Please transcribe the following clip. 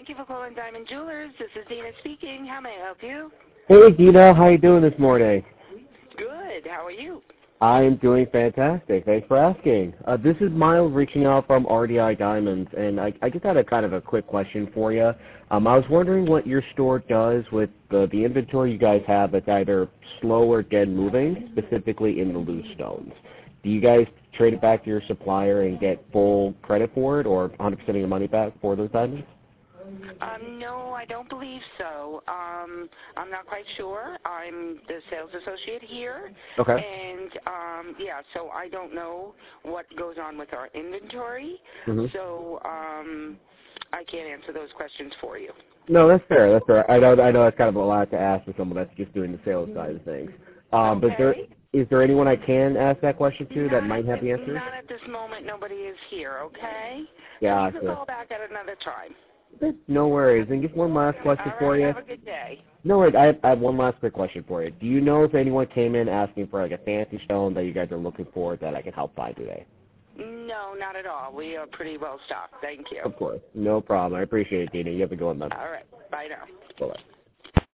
Thank you for calling Diamond Jewelers. This is Dina speaking. How may I help you? Hey, Dina. How you doing this morning? Good. How are you? I am doing fantastic. Thanks for asking. This is Miles reaching out from RDI Diamonds, and I just had a kind of a quick question for you. I was wondering what your store does with the inventory you guys have that's either slow or dead moving, specifically in the loose stones. Do you guys trade it back to your supplier and get full credit for it, or 100% of your money back for those diamonds? No, I don't believe so. I'm not quite sure. I'm the sales associate here. Okay. And, so I don't know what goes on with our inventory. Mm-hmm. So I can't answer those questions for you. No, that's fair. That's fair. I know that's kind of a lot to ask for someone that's just doing the sales side of things. Okay. But is there anyone I can ask that question to that might have the answers? Not at this moment. Nobody is here, okay? Gotcha. So you can call back at another time. No worries. And just one last question for you. Have a good day. No worries. I have one last quick question for you. Do you know if anyone came in asking for like a fancy stone that you guys are looking for that I can help find today? No, not at all. We are pretty well stocked. Thank you. Of course. No problem. I appreciate it, Dina. You have a good one, man. All right. Bye now. Bye-bye.